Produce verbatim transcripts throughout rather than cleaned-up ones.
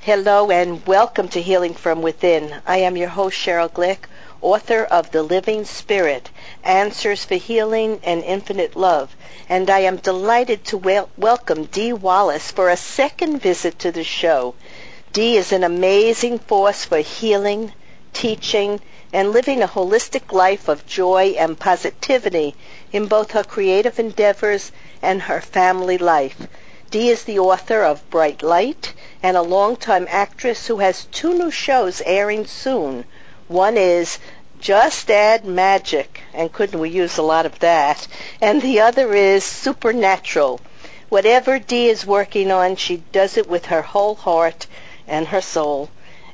Hello and welcome to Healing from Within. I am your host, Cheryl Glick, author of The Living Spirit, Answers for Healing and Infinite Love. And I am delighted to wel- welcome Dee Wallace for a second visit to the show. Dee is an amazing force for healing, teaching, and living a holistic life of joy and positivity in both her creative endeavors and her family life. Dee is the author of Bright Light and a longtime actress who has two new shows airing soon. One is Just Add Magic, and couldn't we use a lot of that? And the other is Supernatural. Whatever Dee is working on, she does it with her whole heart and her soul,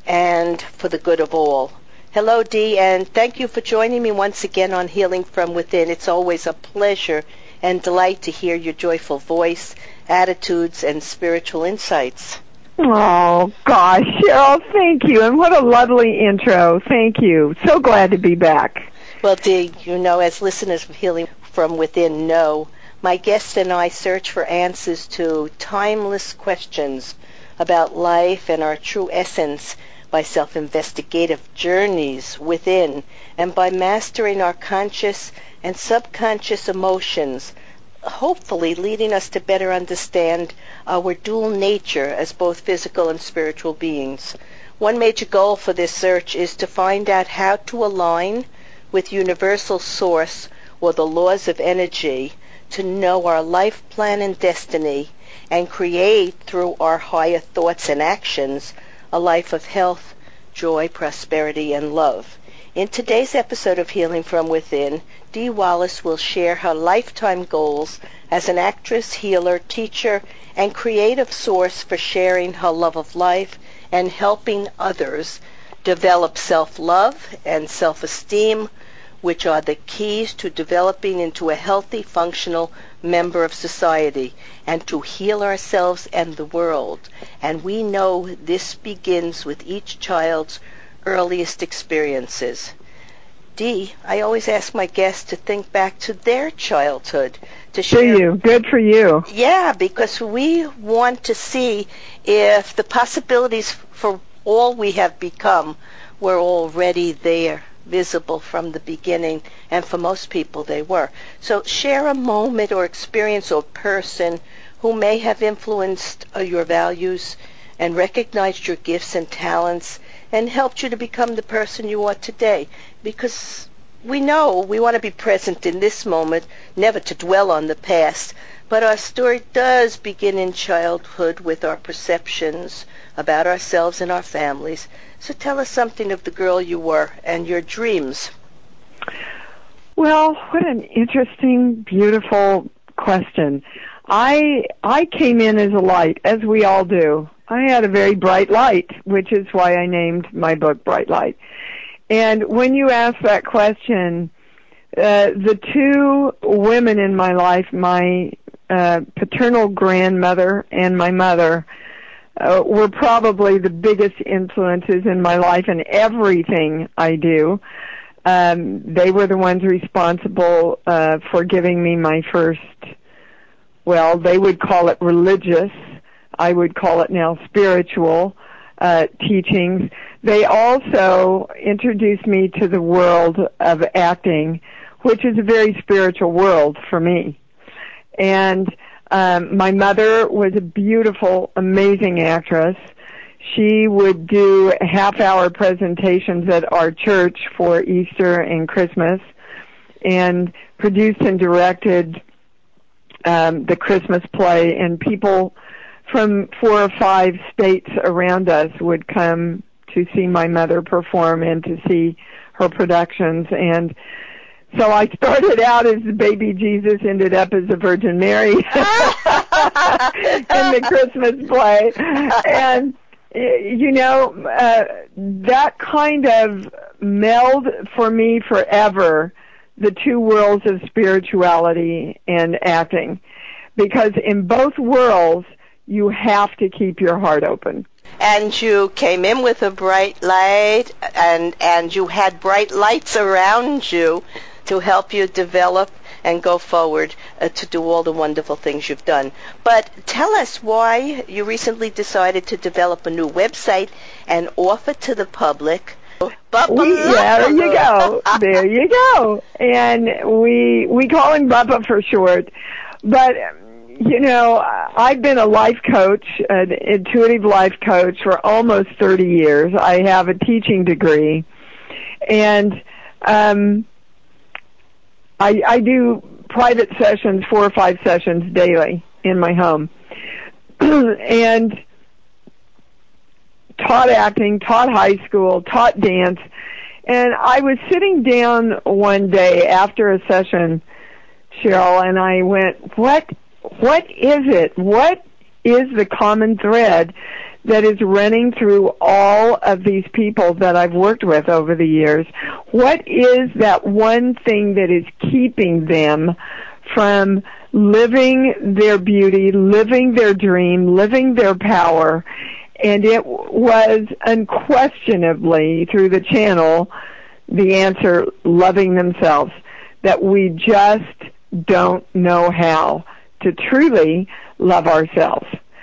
and for the good of all. Hello, Dee, and thank you for joining me once again on Healing from Within. It's always a pleasure and delight to hear your joyful voice, attitudes, and spiritual insights. Oh, gosh, Cheryl, thank you. And what a lovely intro. Thank you. So glad to be back. Well, Dee, you know, as listeners of Healing from Within know, my guests and I search for answers to timeless questions about life and our true essence by self-investigative journeys within and by mastering our conscious and subconscious emotions, hopefully leading us to better understand our dual nature as both physical and spiritual beings. One major goal for this search is to find out how to align with universal source or the laws of energy to know our life plan and destiny and create through our higher thoughts and actions a life of health, joy, prosperity, and love. In today's episode of Healing from Within, Dee Wallace will share her lifetime goals as an actress, healer, teacher, and creative source for sharing her love of life and helping others develop self-love and self-esteem, which are the keys to developing into a healthy, functional member of society and to heal ourselves and the world. And we know this begins with each child's earliest experiences. Dee, I always ask my guests to think back to their childhood. To share. For you. Good for you. Yeah, because we want to see if the possibilities for all we have become were already there, visible from the beginning, and for most people they were. So share a moment or experience or person who may have influenced uh, your values and recognized your gifts and talents and helped you to become the person you are today. Because we know we want to be present in this moment, never to dwell on the past. But our story does begin in childhood with our perceptions about ourselves and our families. So tell us something of the girl you were and your dreams. Well, what an interesting, beautiful question. I I came in as a light, as we all do. I had a very bright light, which is why I named my book Bright Light. And when you ask that question, uh, the two women in my life, my uh, paternal grandmother and my mother, uh, were probably the biggest influences in my life and everything I do. Um, they were the ones responsible uh, for giving me my first, well, they would call it religious, I would call it now spiritual uh, teachings. They also introduced me to the world of acting, which is a very spiritual world for me. And um, my mother was a beautiful, amazing actress. She would do half-hour presentations at our church for Easter and Christmas and produced and directed um, the Christmas play, and people from four or five states around us would come to see my mother perform and to see her productions. And so I started out as the baby Jesus, ended up as the Virgin Mary in the Christmas play. And, you know, uh, that kind of meld for me forever the two worlds of spirituality and acting. Because in both worlds, you have to keep your heart open. And you came in with a bright light, and and you had bright lights around you to help you develop and go forward uh, to do all the wonderful things you've done. But tell us why you recently decided to develop a new website and offer to the public. We, yeah, there you go. There you go. And we we call him Bubba for short. But, you know, I've been a life coach, an intuitive life coach for almost thirty years. I have a teaching degree. And um, I, I do private sessions, four or five sessions daily in my home. And taught acting, taught high school, taught dance. And I was sitting down one day after a session, Cheryl, and I went, what, what is it? What is the common thread that is running through all of these people that I've worked with over the years? What is that one thing that is keeping them from living their beauty, living their dream, living their power? And it was unquestionably, through the channel, the answer, loving themselves, that we just don't know how to truly love ourselves.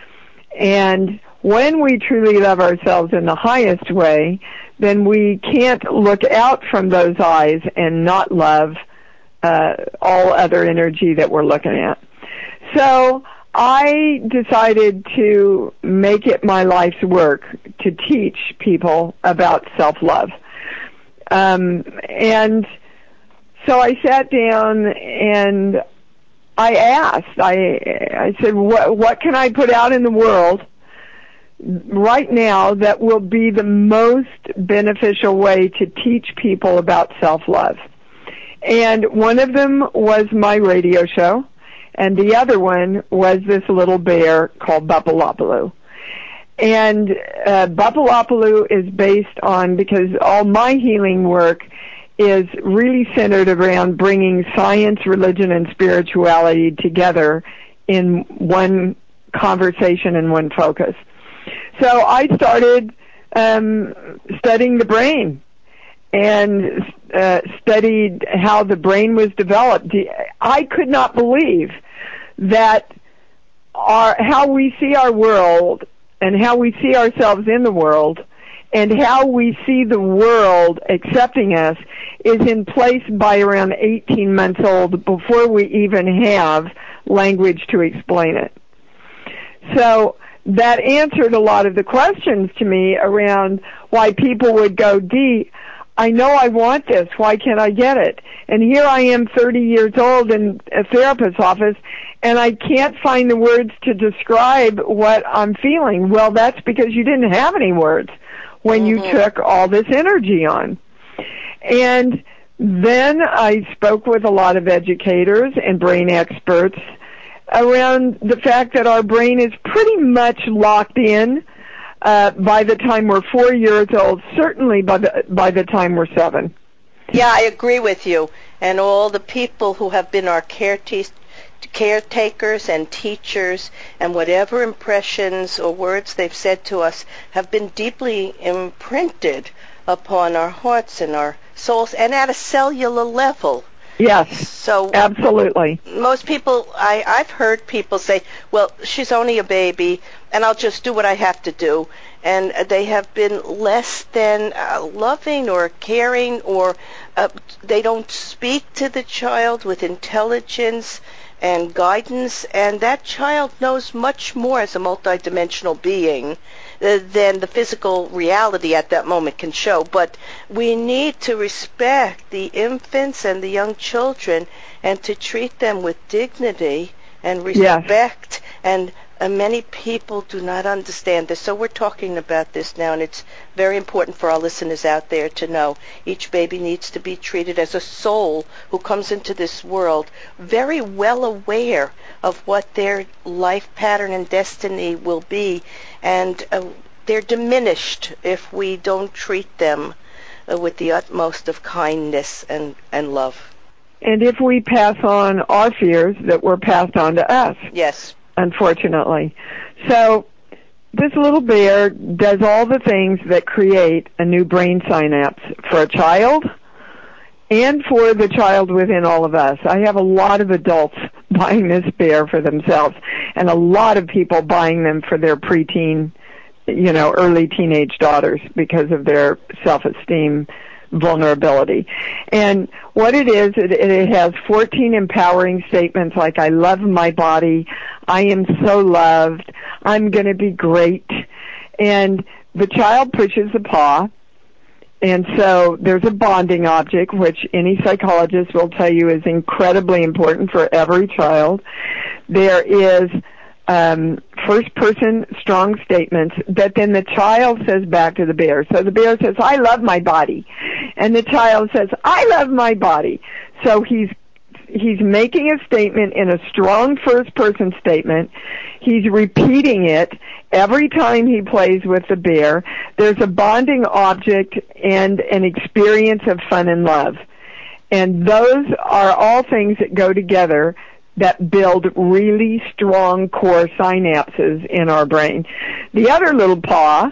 And when we truly love ourselves in the highest way, then we can't look out from those eyes and not love uh, all other energy that we're looking at. So I decided to make it my life's work to teach people about self-love. Um, and so I sat down and I asked, I, I said, what, what can I put out in the world right now that will be the most beneficial way to teach people about self-love? And one of them was my radio show. And the other one was this little bear called Bupalopalu. And uh, Bupalopalu is based on, because all my healing work is really centered around bringing science, religion, and spirituality together in one conversation and one focus. So I started um, studying the brain and uh, studied how the brain was developed. I could not believe that our, how we see our world and how we see ourselves in the world and how we see the world accepting us is in place by around eighteen months old before we even have language to explain it. So that answered a lot of the questions to me around why people would go, Dee, I know I want this. Why can't I get it? And here I am thirty years old in a therapist's office, and I can't find the words to describe what I'm feeling. Well, that's because you didn't have any words when mm-hmm. you took all this energy on. And then I spoke with a lot of educators and brain experts around the fact that our brain is pretty much locked in uh, by the time we're four years old, certainly by the, by the time we're seven. Yeah, I agree with you. And all the people who have been our caretakers, caretakers and teachers, and whatever impressions or words they've said to us have been deeply imprinted upon our hearts and our souls, and at a cellular level. Yes, so absolutely. Most people, I, I've heard people say, well, she's only a baby, and I'll just do what I have to do. And they have been less than uh, loving or caring, or uh, they don't speak to the child with intelligence and guidance, and that child knows much more as a multidimensional being than the physical reality at that moment can show. But we need to respect the infants and the young children and to treat them with dignity and respect. Yes. And uh, many people do not understand this. So we're talking about this now, and it's very important for our listeners out there to know each baby needs to be treated as a soul who comes into this world very well aware of what their life pattern and destiny will be. And uh, they're diminished if we don't treat them uh, with the utmost of kindness and, and love. And if we pass on our fears that were passed on to us. Yes. Unfortunately. So this little bear does all the things that create a new brain synapse for a child and for the child within all of us. I have a lot of adults buying this bear for themselves, and a lot of people buying them for their preteen, you know, early teenage daughters because of their self-esteem vulnerability. And what it is, it, it has fourteen empowering statements like, I love my body, I am so loved, I'm going to be great. And the child pushes the paw, and so there's a bonding object, which any psychologist will tell you is incredibly important for every child. There is um, first-person strong statements that then the child says back to the bear. So the bear says, I love my body. And the child says, I love my body. So he's he's making a statement in a strong first-person statement. He's repeating it every time he plays with the bear. There's a bonding object and an experience of fun and love. And those are all things that go together that build really strong core synapses in our brain. The other little paw,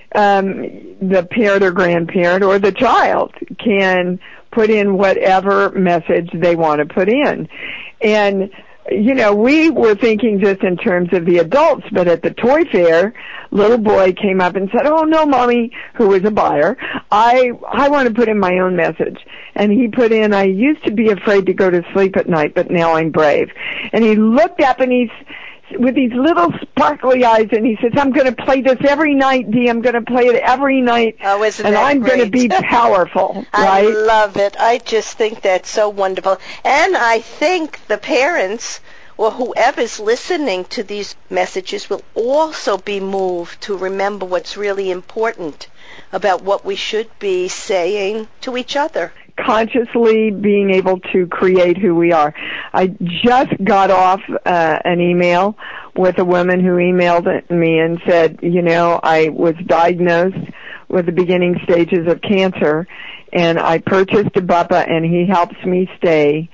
um, the parent or grandparent or the child can put in whatever message they want to put in. And, you know, we were thinking just in terms of the adults, but at the toy fair, little boy came up and said, oh, no, Mommy, who was a buyer, I I want to put in my own message. And he put in, I used to be afraid to go to sleep at night, but now I'm brave. And he looked up and he's with these little sparkly eyes, and he says, I'm going to play this every night, Dee. I'm going to play it every night, oh, isn't and that I'm great? going to be powerful, right? I love it. I just think that's so wonderful. And I think the parents or whoever's listening to these messages will also be moved to remember what's really important about what we should be saying to each other. Consciously being able to create who we are. I just got off uh, an email with a woman who emailed me and said, you know, I was diagnosed with the beginning stages of cancer, and I purchased a Buppa, and he helps me stay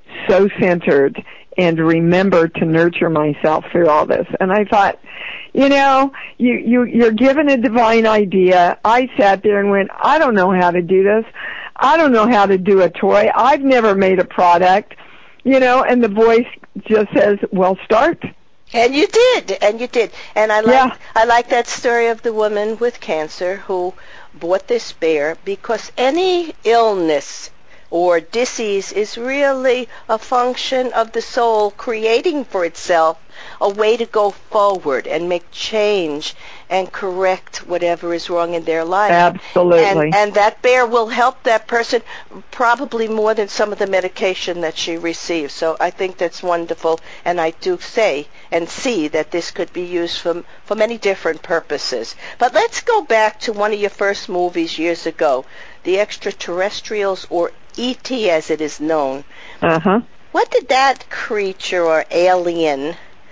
so centered and remember to nurture myself through all this. And I thought, you know, you, you, you're given a divine idea. I sat there and went, I don't know how to do this. I don't know how to do a toy. I've never made a product, you know, and the voice just says, well, start. And you did, and you did. And I like, yeah. I like that story of the woman with cancer who bought this bear because any illness or disease is really a function of the soul creating for itself a way to go forward and make change and correct whatever is wrong in their life. Absolutely. And, and that bear will help that person probably more than some of the medication that she receives. So I think that's wonderful, and I do say and see that this could be used for, for many different purposes. But let's go back to one of your first movies years ago, The Extraterrestrials, or E T as it is known. Uh-huh. What did that creature or alien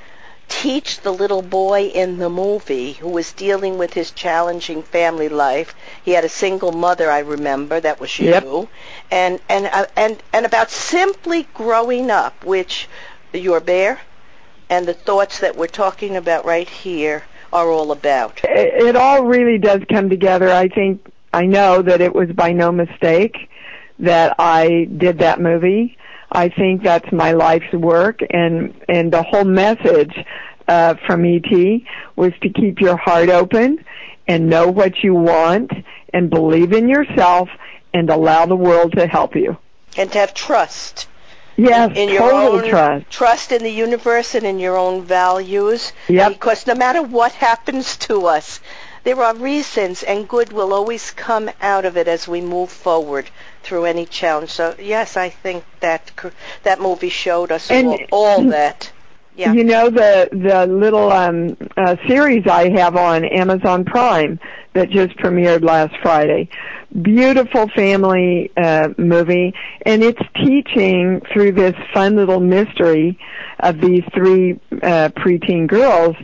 teach the little boy in the movie who was dealing with his challenging family life? He had a single mother, I remember, that was you. Yep. And and uh, and and about simply growing up, which your bear and the thoughts that we're talking about right here are all about. It, it all really does come together. I think, I know that it was by no mistake that I did that movie. I think that's my life's work, and and the whole message uh, from E T was to keep your heart open and know what you want and believe in yourself and allow the world to help you. And to have trust. Yes, in your total own trust. Trust in the universe and in your own values. Yep. Because no matter what happens to us, there are reasons, and good will always come out of it as we move forward through any challenge. So, yes, I think that that movie showed us and, all, all that. Yeah. You know, the the little um, uh, series I have on Amazon Prime that just premiered last Friday. Beautiful family uh, movie, and it's teaching through this fun little mystery of these three uh, preteen girls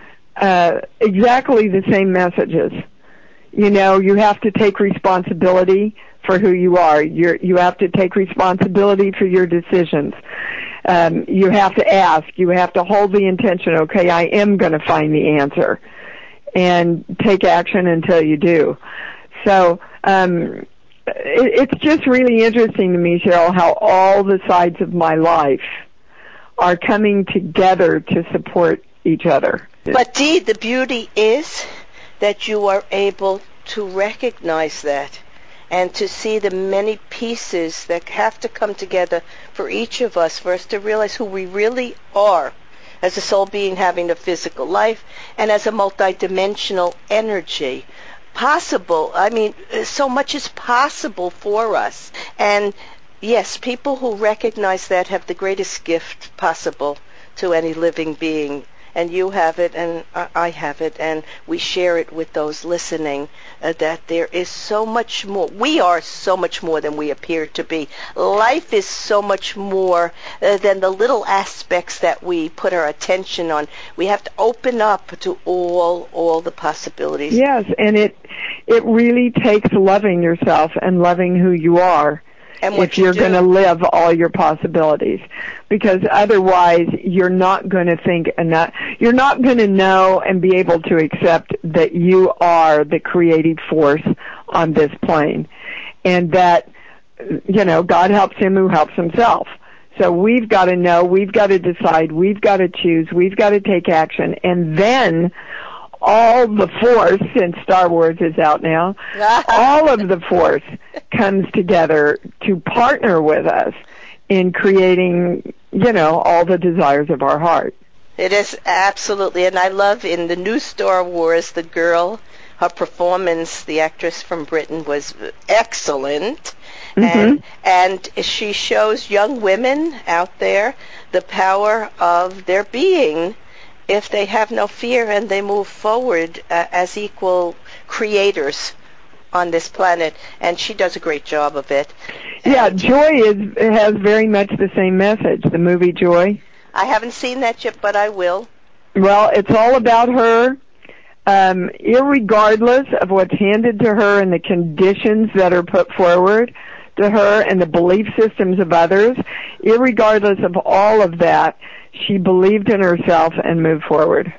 uh, exactly the same messages. You know, you have to take responsibility for who you are. You're, you have to take responsibility for your decisions. Um, you have to ask. You have to hold the intention, okay, I am going to find the answer, and take action until you do. So um, it, it's just really interesting to me, Cheryl, how all the sides of my life are coming together to support each other. But Dee, the beauty is that you are able to recognize that and to see the many pieces that have to come together for each of us, for us to realize who we really are as a soul being having a physical life and as a multidimensional energy. Possible, I mean, so much is possible for us. And yes, people who recognize that have the greatest gift possible to any living being. And you have it, and I have it, and we share it with those listening, uh, that there is so much more. We are so much more than we appear to be. Life is so much more uh, than the little aspects that we put our attention on. We have to open up to all all the possibilities. Yes, and it it really takes loving yourself and loving who you are. And what if you you're do. going to live all your possibilities, because otherwise you're not going to think enough. You're not going to know and be able to accept that you are the creative force on this plane, and that, you know, God helps him who helps himself. So we've got to know, we've got to decide, we've got to choose, we've got to take action, and then all the force, since Star Wars is out now, all of the force comes together to partner with us in creating, you know, all the desires of our heart. It is absolutely, and I love in the new Star Wars, the girl, her performance, the actress from Britain, was excellent. Mm-hmm. And and she shows young women out there the power of their being if they have no fear and they move forward uh, as equal creators on this planet. And she does a great job of it. Yeah, and Joy is has very much the same message, the movie Joy. I haven't seen that yet, but I will. Well, it's all about her, um, irregardless of what's handed to her and the conditions that are put forward to her and the belief systems of others. Irregardless of all of that, she believed in herself and moved forward.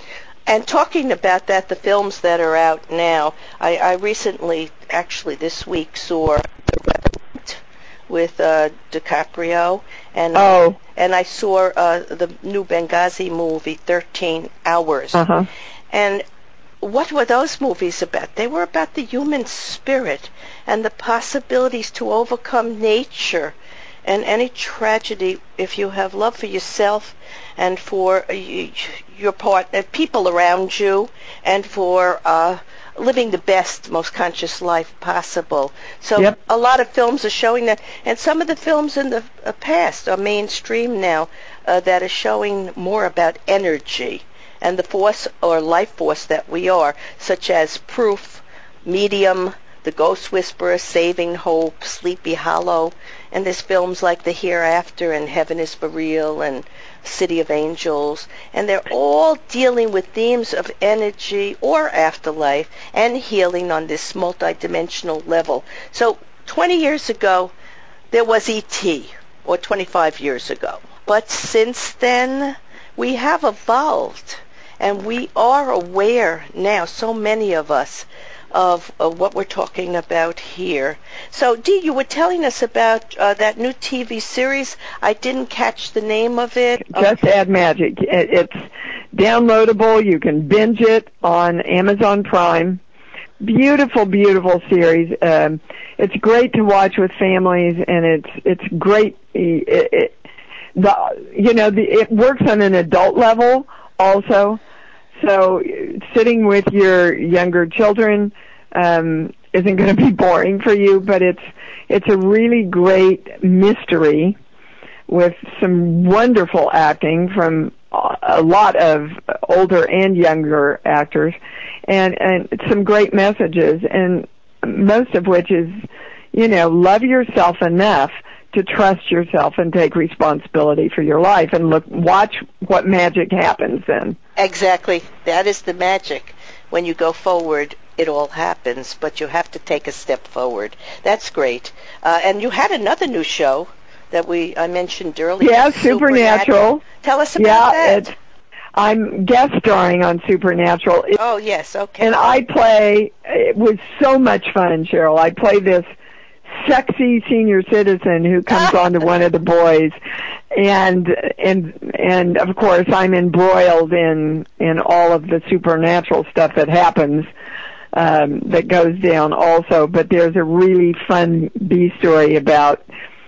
And talking about that, the films that are out now, I, I recently, actually this week, saw The Revenant with uh, DiCaprio, and oh. and I saw uh, the new Benghazi movie, thirteen hours. Uh-huh. And what were those movies about? They were about the human spirit and the possibilities to overcome nature and any tragedy if you have love for yourself and for uh, your part, uh, people around you, and for uh, living the best, most conscious life possible. So yep. a lot of films are showing that, and some of the films in the uh, past are mainstream now uh, that are showing more about energy and the force or life force that we are, such as Proof, Medium, The Ghost Whisperer, Saving Hope, Sleepy Hollow, and there's films like The Hereafter and Heaven is for Real and City of Angels, and they're all dealing with themes of energy or afterlife and healing on this multidimensional level. So twenty years ago, there was E T, or twenty-five years ago. But since then, we have evolved, and we are aware now, so many of us, of uh, what we're talking about here. So, Dee, you were telling us about uh, that new T V series. I didn't catch the name of it. Just okay. Add Magic. It's downloadable. You can binge it on Amazon Prime. Beautiful, beautiful series. Um, it's great to watch with families, and it's it's great. It, it, the you know the, it works on an adult level also. So sitting with your younger children um, isn't going to be boring for you, but it's it's a really great mystery with some wonderful acting from a lot of older and younger actors, and and some great messages, and most of which is, you know, love yourself enough to trust yourself and take responsibility for your life, and look, watch what magic happens then. Exactly. That is the magic. When you go forward, it all happens, but you have to take a step forward. That's great. Uh, and you had another new show that we I mentioned earlier. Yeah, Supernatural. Supernatural. Tell us about yeah, that. It's, I'm guest starring on Supernatural. It, oh, yes, okay. And I play, it was so much fun, Cheryl. I play this sexy senior citizen who comes on to one of the boys, and and and of course I'm embroiled in in all of the supernatural stuff that happens, um, that goes down also. But there's a really fun B story about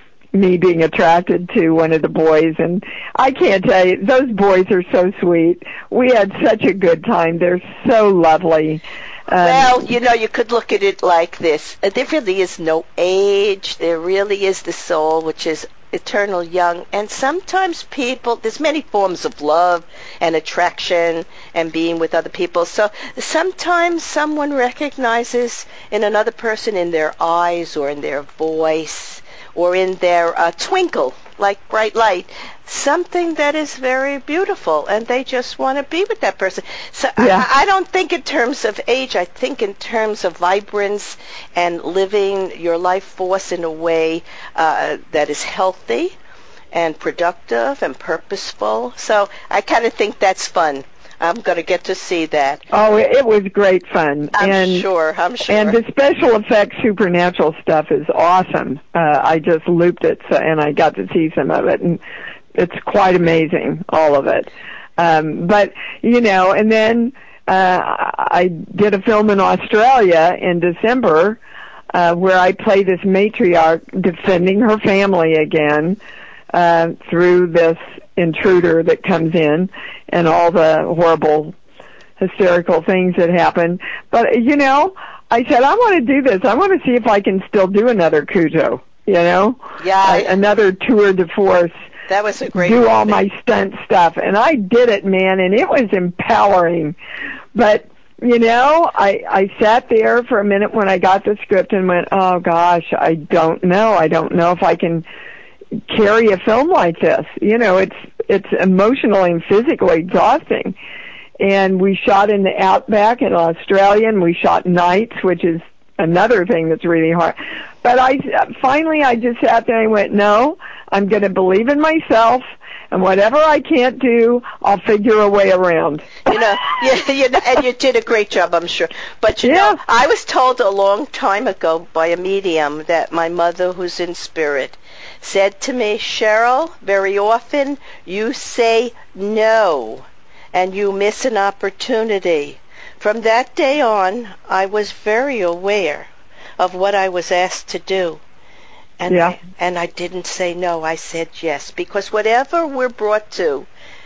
me being attracted to one of the boys, and I can't tell you, those boys are so sweet. We had such a good time. They're so lovely. Um, well, you know, you could look at it like this. There really is no age. There really is the soul, which is eternal young. And sometimes people, there's many forms of love and attraction and being with other people. So sometimes someone recognizes in another person, in their eyes or in their voice or in their uh, twinkle, like bright light, something that is very beautiful, and they just want to be with that person. So yeah. I, I don't think in terms of age. I think in terms of vibrance and living your life force in a way uh, that is healthy and productive and purposeful. So I kind of think that's fun. I'm going to get to see that. Oh, it was great fun. I'm and, sure, I'm sure. And the special effects supernatural stuff is awesome. Uh, I just looped it, so, and I got to see some of it, and it's quite amazing, all of it. Um, but, you know, and then uh, I did a film in Australia in December uh, where I play this matriarch defending her family again uh, through this intruder that comes in and all the horrible, hysterical things that happen. But, you know, I said, I want to do this. I want to see if I can still do another Cujo, you know? Yeah. Uh, another tour de force. That was a great do all my stunt stuff. And I did it, man, and it was empowering. But, you know, I, I sat there for a minute when I got the script and went, oh, gosh, I don't know. I don't know if I can carry a film like this. You know, it's it's emotionally and physically exhausting. And we shot in the outback in Australia, and we shot nights, which is another thing that's really hard. But I finally I just sat there and went, no, I'm going to believe in myself, and whatever I can't do, I'll figure a way around. You know, you, you know, and you did a great job, I'm sure. But you yeah. know, I was told a long time ago by a medium that my mother, who's in spirit, said to me, Cheryl, very often you say no, and you miss an opportunity. From that day on, I was very aware of what I was asked to do. And, yeah. I, and I didn't say no, I said yes. Because whatever we're brought to,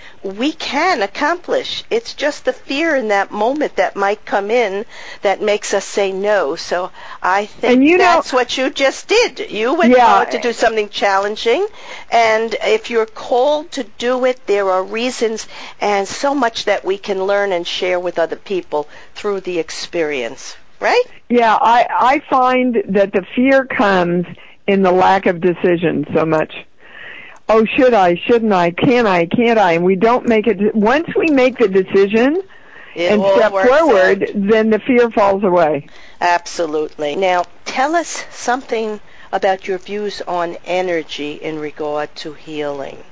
we can accomplish. It's just the fear in that moment that might come in that makes us say no. So I think and you that's know, what you just did. You went yeah. forward to do something challenging, and if you're called to do it, there are reasons and so much that we can learn and share with other people through the experience, right? Yeah, I, I find that the fear comes in the lack of decision so much. Oh, should I, shouldn't I, can I, can't I? And we don't make it. Once we make the decision it and step forward, out. then the fear falls away. Absolutely. Now, tell us something about your views on energy in regard to healing.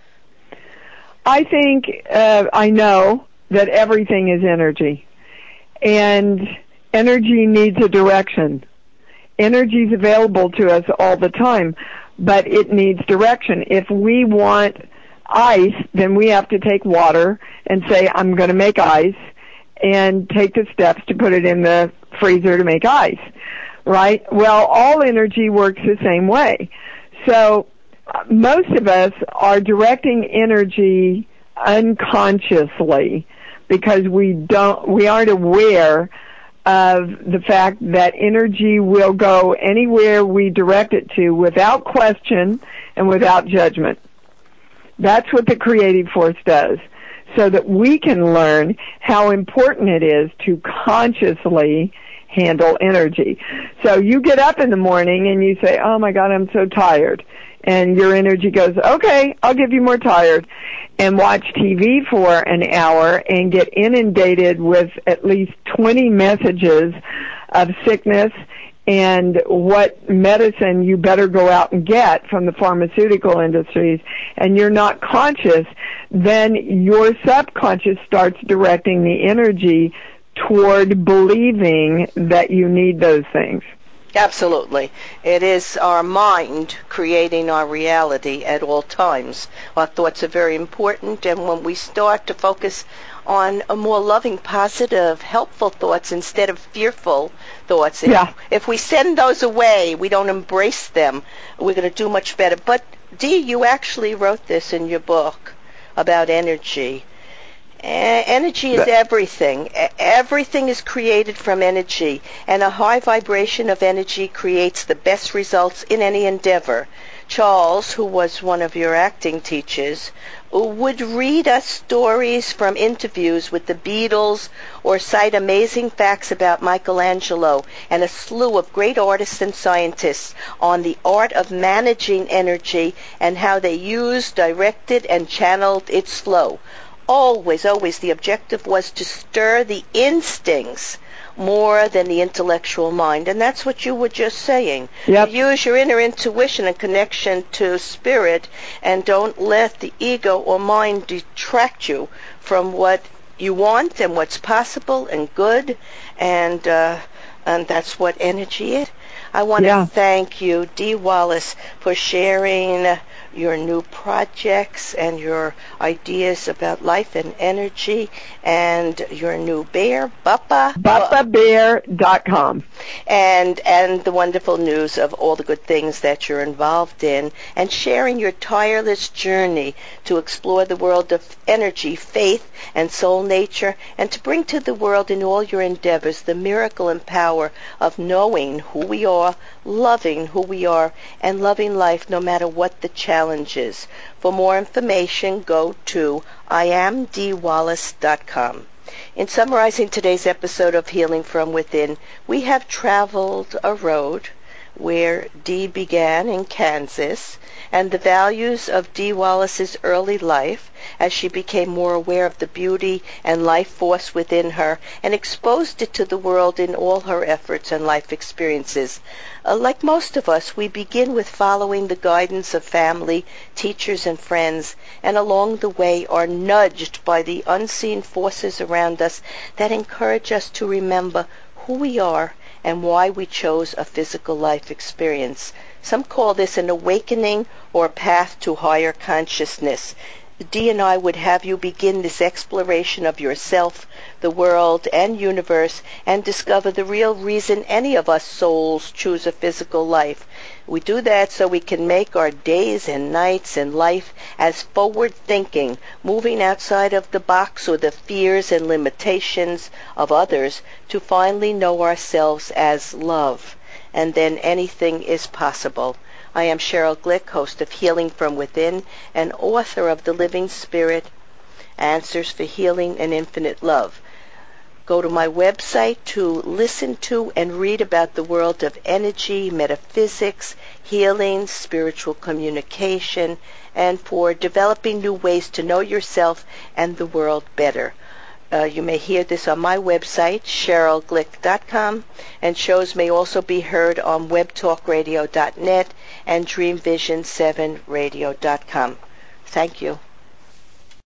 I think, uh, I know that everything is energy. And energy needs a direction. Energy is available to us all the time, but it needs direction. If we want ice, then we have to take water and say, I'm going to make ice, and take the steps to put it in the freezer to make ice, right? Well, all energy works the same way. So uh, most of us are directing energy unconsciously because we don't, we aren't aware of the fact that energy will go anywhere we direct it to without question and without judgment. That's what the creative force does, so that we can learn how important it is to consciously handle energy. So you get up in the morning and you say, oh my God, I'm so tired. And your energy goes, okay, I'll give you more tired. And watch T V for an hour and get inundated with at least twenty messages of sickness and what medicine you better go out and get from the pharmaceutical industries, and you're not conscious, then your subconscious starts directing the energy toward believing that you need those things. Absolutely. It is our mind creating our reality at all times. Our thoughts are very important, and when we start to focus on a more loving, positive, helpful thoughts instead of fearful thoughts, Yeah. if, if we send those away, we don't embrace them, we're going to do much better. But, Dee, you actually wrote this in your book about energy. E- energy is everything. E- Everything is created from energy, and a high vibration of energy creates the best results in any endeavor. Charles, who was one of your acting teachers, would read us stories from interviews with the Beatles or cite amazing facts about Michelangelo and a slew of great artists and scientists on the art of managing energy and how they used, directed, and channeled its flow. Always, always the objective was to stir the instincts more than the intellectual mind. And that's what you were just saying. Yep. Use your inner intuition and connection to spirit, and don't let the ego or mind detract you from what you want and what's possible and good. And, uh, and that's what energy is. I want Yeah. to thank you, Dee Wallace, for sharing your new projects and your ideas about life and energy, and your new bear, Bappa. Bappa Bear dot com. And, and the wonderful news of all the good things that you're involved in, and sharing your tireless journey to explore the world of energy, faith, and soul nature, and to bring to the world in all your endeavors the miracle and power of knowing who we are, loving who we are, and loving life no matter what the challenge is. For more information, go to I am dee wallace dot com. In summarizing today's episode of Healing from Within, we have traveled a road where Dee began in Kansas, and the values of Dee Wallace's early life as she became more aware of the beauty and life force within her and exposed it to the world in all her efforts and life experiences. Uh, like most of us, we begin with following the guidance of family, teachers, and friends, and along the way are nudged by the unseen forces around us that encourage us to remember who we are and why we chose a physical life experience. Some call this an awakening or path to higher consciousness. Dee and I would have you begin this exploration of yourself, the world, and universe, and discover the real reason any of us souls choose a physical life. We do that so we can make our days and nights in life as forward-thinking, moving outside of the box or the fears and limitations of others to finally know ourselves as love. And then anything is possible. I am Cheryl Glick, host of Healing from Within and author of The Living Spirit, Answers for Healing and Infinite Love. Go to my website to listen to and read about the world of energy, metaphysics, healing, spiritual communication, and for developing new ways to know yourself and the world better. Uh, you may hear this on my website, cheryl glick dot com, and shows may also be heard on web talk radio dot net and dream vision seven radio dot com. Thank you.